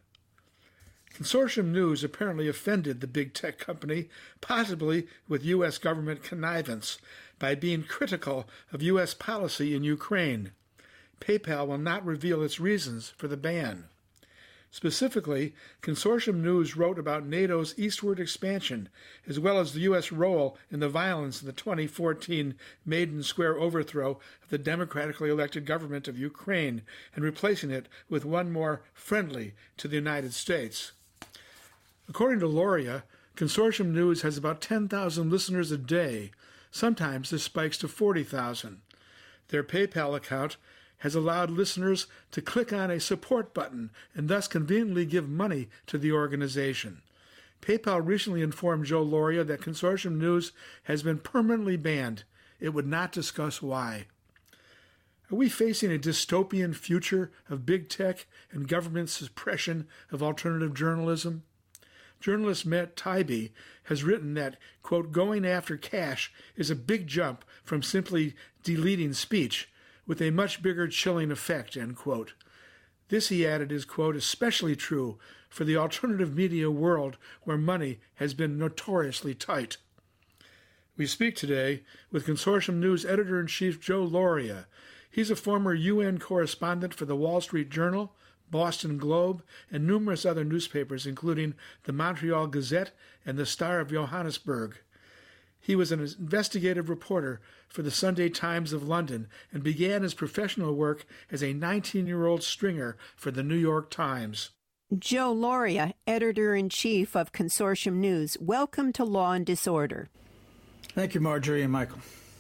Consortium News apparently offended the big tech company, possibly with U S government connivance, by being critical of U S policy in Ukraine. PayPal will not reveal its reasons for the ban. Specifically, Consortium News wrote about NATO's eastward expansion, as well as the U S role in the violence of the twenty fourteen Maiden Square overthrow of the democratically elected government of Ukraine and replacing it with one more friendly to the United States. According to Lauria, Consortium News has about ten thousand listeners a day. Sometimes this spikes to forty thousand. Their PayPal account has allowed listeners to click on a support button and thus conveniently give money to the organization. PayPal recently informed Joe Lauria that Consortium News has been permanently banned. It would not discuss why. Are we facing a dystopian future of big tech and government suppression of alternative journalism? Journalist Matt Taibbi has written that, quote, going after cash is a big jump from simply deleting speech, with a much bigger chilling effect, end quote. This, he added, is, quote, especially true for the alternative media world where money has been notoriously tight. We speak today with Consortium News Editor-in-Chief Joe Lauria. He's a former U N correspondent for the Wall Street Journal, Boston Globe, and numerous other newspapers, including the Montreal Gazette and the Star of Johannesburg. He was an investigative reporter for the Sunday Times of London and began his professional work as a nineteen-year-old stringer for the New York Times. Joe Lauria, Editor-in-Chief of Consortium News, welcome to Law and Disorder. Thank you, Marjorie and Michael.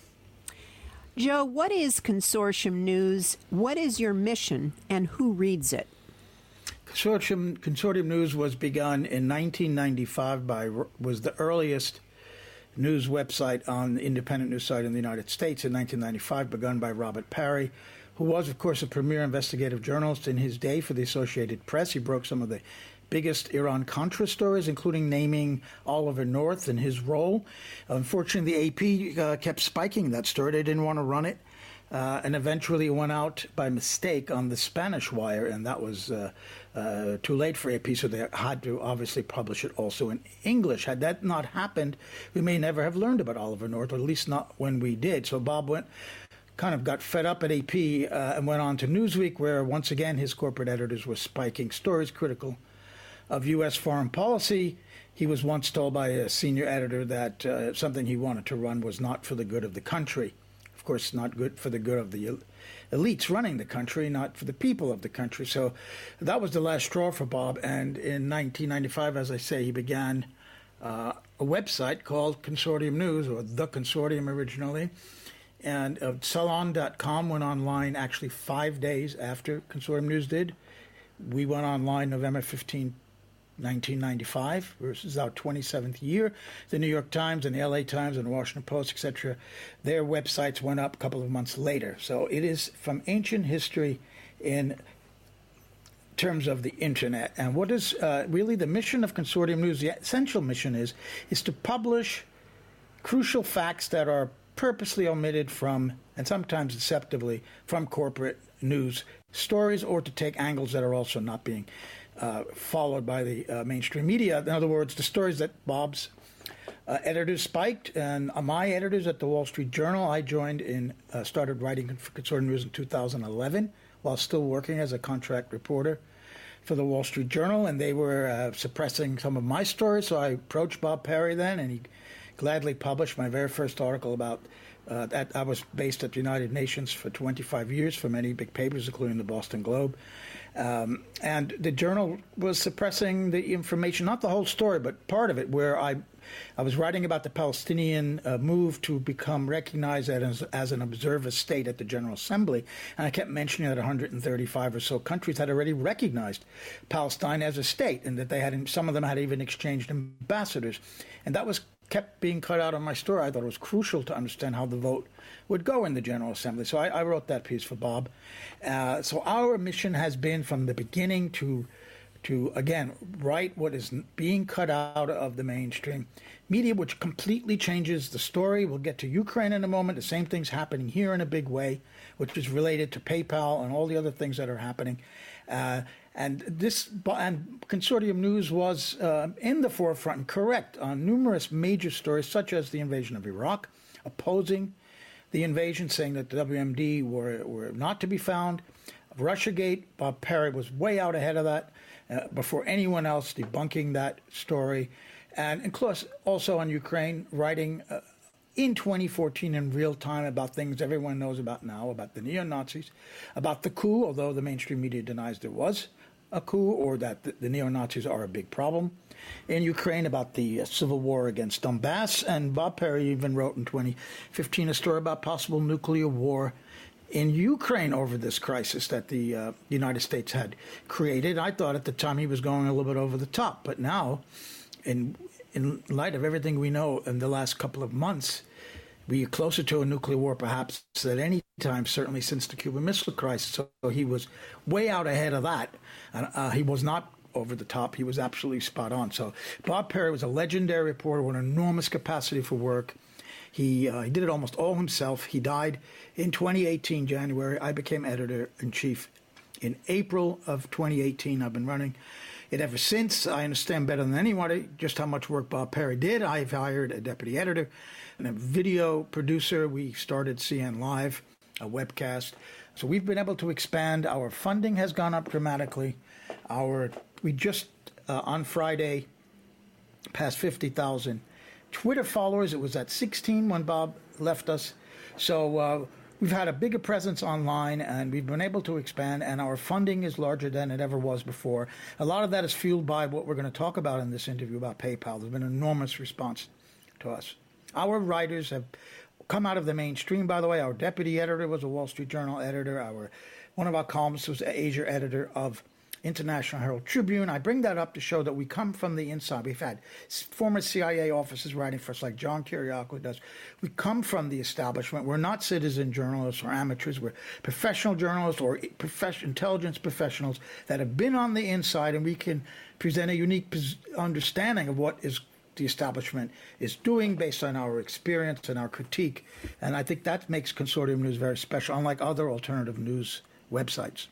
Joe, what is Consortium News? What is your mission, and who reads it? Consortium, Consortium News was begun in nineteen ninety-five by was the earliest news website on the independent news site in the United States in nineteen ninety-five, begun by Robert Parry, who was, of course, a premier investigative journalist in his day for the Associated Press. He broke some of the biggest Iran-Contra stories, including naming Oliver North in his role. Unfortunately, the A P uh, kept spiking that story. They didn't want to run it. Uh, and eventually it went out by mistake on the Spanish wire, and that was uh, uh, too late for A P, so they had to obviously publish it also in English. Had that not happened, we may never have learned about Oliver North, or at least not when we did. So Bob went, kind of got fed up at A P uh, and went on to Newsweek, where once again his corporate editors were spiking stories critical of U S foreign policy. He was once told by a senior editor that uh, something he wanted to run was not for the good of the country. Of course, not good for the good of the elites running the country, not for the people of the country. So that was the last straw for Bob. And in nineteen ninety-five, as I say, he began uh, a website called Consortium News, or The Consortium originally. And uh, Salon dot com went online actually five days after Consortium News did. We went online November fifteenth, nineteen ninety-five, this is our twenty-seventh year. The New York Times and the L A Times and the Washington Post, et cetera, their websites went up a couple of months later. So it is from ancient history in terms of the Internet. And what is uh, really the mission of Consortium News, the essential mission is, is to publish crucial facts that are purposely omitted from, and sometimes deceptively, from corporate news stories, or to take angles that are also not being Uh, followed by the uh, mainstream media. In other words, the stories that Bob's uh, editors spiked, and uh, my editors at the Wall Street Journal, I joined in, uh, started writing for Consortium News in two thousand eleven, while still working as a contract reporter for the Wall Street Journal, and they were uh, suppressing some of my stories, so I approached Bob Parry then, and he gladly published my very first article about uh, that. I was based at the United Nations for twenty-five years for many big papers, including the Boston Globe. Um, and the journal was suppressing the information, not the whole story, but part of it, where I I was writing about the Palestinian uh, move to become recognized as, as an observer state at the General Assembly. And I kept mentioning that one hundred thirty-five or so countries had already recognized Palestine as a state, and that they had, some of them had even exchanged ambassadors. And that was kept being cut out of my story. I thought it was crucial to understand how the vote would go in the General Assembly. So I, I wrote that piece for Bob. Uh, so our mission has been from the beginning to, to again, write what is being cut out of the mainstream media, which completely changes the story. We'll get to Ukraine in a moment. The same thing's happening here in a big way, which is related to PayPal and all the other things that are happening. Uh, and this and Consortium News was uh, in the forefront and correct on numerous major stories, such as the invasion of Iraq, opposing the invasion, saying that the W M D were, were not to be found. Russiagate, Bob Parry was way out ahead of that uh, before anyone else, debunking that story. And, of course, also on Ukraine, writing uh, in twenty fourteen in real time about things everyone knows about now, about the neo-Nazis, about the coup, although the mainstream media denies there was a coup, or that the, the neo-Nazis are a big problem in Ukraine, about the uh, civil war against Donbass. And Bob Parry even wrote in twenty fifteen a story about possible nuclear war in Ukraine over this crisis that the uh, United States had created. I thought at the time he was going a little bit over the top, but now, in in light of everything we know in the last couple of months, We are closer to a nuclear war perhaps at any time, certainly since the Cuban Missile Crisis. So he was way out ahead of that. And uh, he was not over the top. He was absolutely spot on. So Bob Perry was a legendary reporter with an enormous capacity for work. He, uh, he did it almost all himself. He died in twenty eighteen, January. I became editor-in-chief in April of twenty eighteen. I've been running it ever since. I understand better than anybody just how much work Bob Perry did. I've hired a deputy editor and a video producer. We started C N Live, a webcast. So we've been able to expand. Our funding has gone up dramatically. Our we just uh, on Friday passed fifty thousand Twitter followers. It was at sixteen when Bob left us. So uh, we've had a bigger presence online, and we've been able to expand, and our funding is larger than it ever was before. A lot of that is fueled by what we're going to talk about in this interview about PayPal. There's been an enormous response to us. Our writers have come out of the mainstream, by the way. Our deputy editor was a Wall Street Journal editor. Our one of our columnists was the Asia editor of International Herald Tribune. I bring that up to show that we come from the inside. We've had former C I A officers writing for us, like John Kiriakou does. We come from the establishment. We're not citizen journalists or amateurs. We're professional journalists or profession, intelligence professionals that have been on the inside, and we can present a unique understanding of what is the establishment is doing based on our experience and our critique. And I think that makes Consortium News very special, unlike other alternative news websites.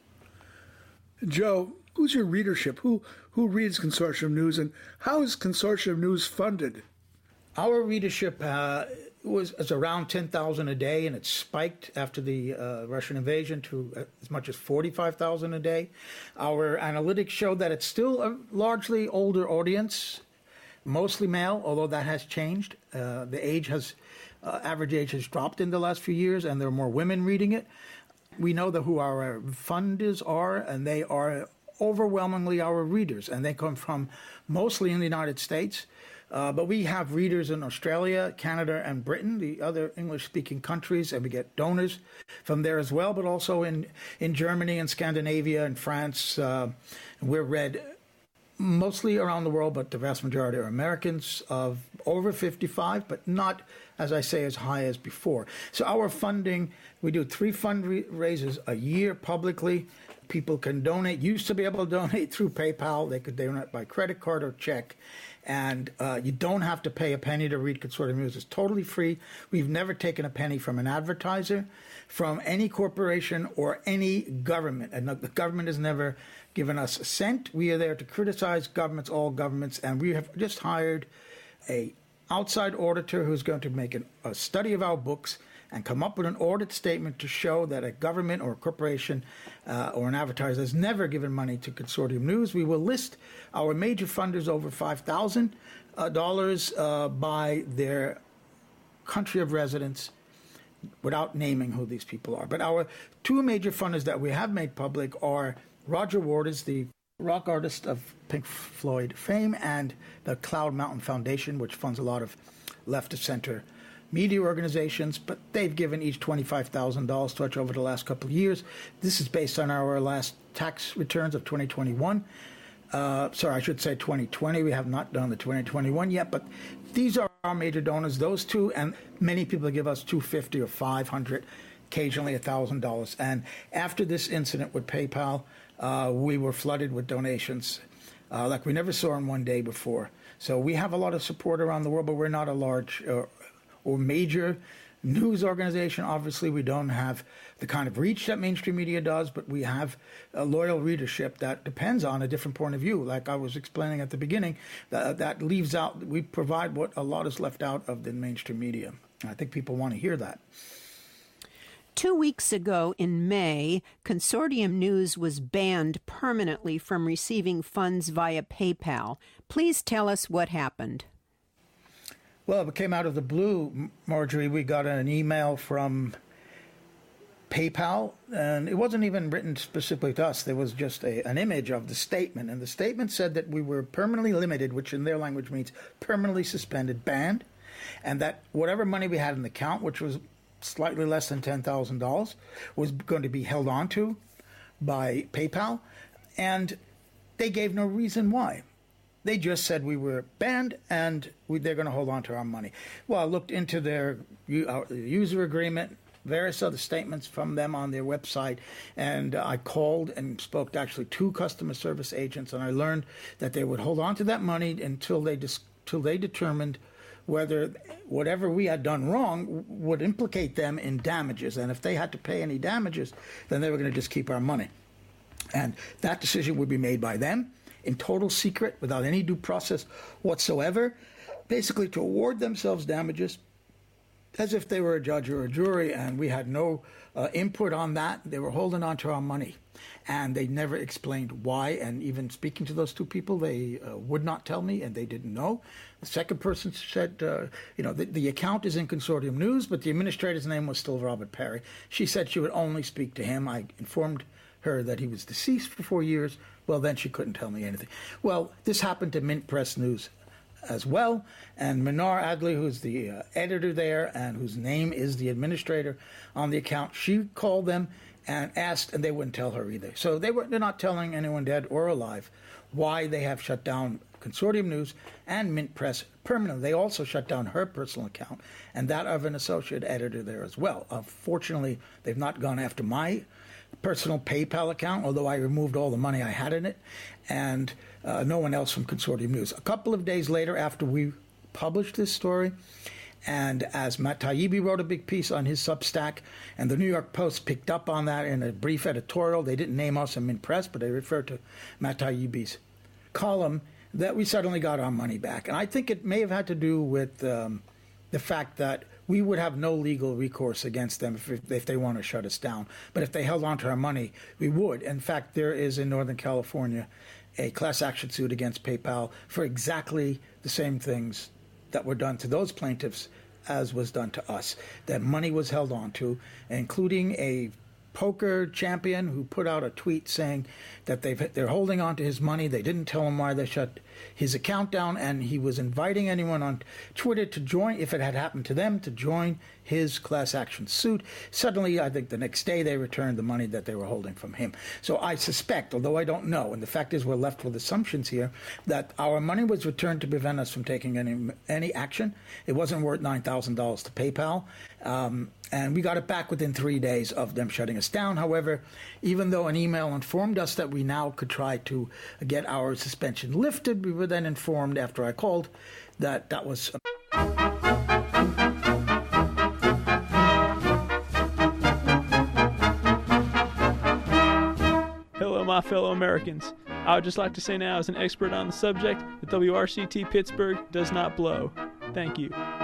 Joe, who's your readership? Who who reads Consortium News, and how is Consortium News funded? Our readership uh, was is around ten thousand a day, and it spiked after the uh, Russian invasion to as much as forty-five thousand a day. Our analytics showed that it's still a largely older audience, mostly male, although that has changed. Uh, the age has, uh, average age has dropped in the last few years, and there are more women reading it. We know that who our funders are, and they are overwhelmingly our readers, and they come from mostly in the United States. Uh, but we have readers in Australia, Canada, and Britain, the other English-speaking countries, and we get donors from there as well, but also in, in Germany and Scandinavia and France. Uh, we're read mostly around the world, but the vast majority are Americans of over fifty-five, but not, as I say, as high as before. So our funding, we do three fundraisers a year publicly. People can donate, used to be able to donate through PayPal. They could donate by credit card or check. And uh, you don't have to pay a penny to read Consortium News. It's totally free. We've never taken a penny from an advertiser, from any corporation or any government. And the government has never given us a cent. We are there to criticize governments, all governments, and we have just hired a outside auditor who's going to make an, a study of our books and come up with an audit statement to show that a government or a corporation uh, or an advertiser has never given money to Consortium News. We will list our major funders over five thousand dollars uh, by their country of residence without naming who these people are. But our two major funders that we have made public are Roger Waters, the rock artist of Pink Floyd fame, and the Cloud Mountain Foundation, which funds a lot of left-of-center media organizations, but they've given each twenty-five thousand dollars to us over the last couple of years. This is based on our last tax returns of twenty twenty-one. Uh, sorry, I should say twenty twenty. We have not done the twenty twenty-one yet, but these are our major donors, those two, and many people give us two hundred fifty dollars or five hundred dollars, occasionally one thousand dollars. And after this incident with PayPal, uh, we were flooded with donations uh, like we never saw in one day before. So we have a lot of support around the world, but we're not a large uh, or major news organization. Obviously, we don't have the kind of reach that mainstream media does, but we have a loyal readership that depends on a different point of view. Like I was explaining at the beginning, that, that leaves out, we provide what a lot is left out of the mainstream media. And I think people want to hear that. Two weeks ago in May, Consortium News was banned permanently from receiving funds via PayPal. Please tell us what happened. Well, it came out of the blue, Marjorie. We got an email from PayPal, and it wasn't even written specifically to us. There was just a, an image of the statement, and the statement said that we were permanently limited, which in their language means permanently suspended, banned, and that whatever money we had in the account, which was slightly less than ten thousand dollars, was going to be held on to by PayPal, and they gave no reason why. They just said we were banned and we, they're going to hold on to our money. Well, I looked into their uh, user agreement, various other statements from them on their website, and uh, I called and spoke to actually two customer service agents, and I learned that they would hold on to that money until they dis- till they determined whether whatever we had done wrong would implicate them in damages, and if they had to pay any damages, then they were going to just keep our money. And that decision would be made by them in total secret, without any due process whatsoever, basically to award themselves damages as if they were a judge or a jury, and we had no uh, input on that. They were holding on to our money, and they never explained why. And even speaking to those two people, they uh, would not tell me, and they didn't know. The second person said, uh, you know, the, the account is in Consortium News, but the administrator's name was still Robert Perry. She said she would only speak to him. I informed her that he was deceased for four years. Well, then she couldn't tell me anything. Well, this happened to Mint Press News as well, and Minar Adley, who's the uh, editor there and whose name is the administrator on the account, she called them and asked, and they wouldn't tell her either. So they were, they're not telling anyone dead or alive why they have shut down Consortium News and Mint Press permanently. They also shut down her personal account and that of an associate editor there as well. Unfortunately, they've not gone after my personal PayPal account, although I removed all the money I had in it, and uh, no one else from Consortium News. A couple of days later, after we published this story, and as Matt Taibbi wrote a big piece on his Substack, and the New York Post picked up on that in a brief editorial, they didn't name us in Mint Press, but they referred to Matt Taibbi's column, that we suddenly got our money back. And I think it may have had to do with um, the fact that we would have no legal recourse against them if, if they want to shut us down. But if they held on to our money, we would. In fact, there is in Northern California a class action suit against PayPal for exactly the same things that were done to those plaintiffs as was done to us. That money was held on to, including a poker champion who put out a tweet saying that they've, they're holding on to his money. They didn't tell him why they shut his account down, and he was inviting anyone on Twitter to join, if it had happened to them, to join his class action suit. Suddenly, I think the next day, they returned the money that they were holding from him. So I suspect, although I don't know, and the fact is we're left with assumptions here, that our money was returned to prevent us from taking any any action. It wasn't worth nine thousand dollars to PayPal. Um, and we got it back within three days of them shutting us down. However, even though an email informed us that we now could try to get our suspension lifted, we were then informed after I called that that was... Hello, my fellow Americans. I would just like to say now, as an expert on the subject, that W R C T Pittsburgh does not blow. Thank you.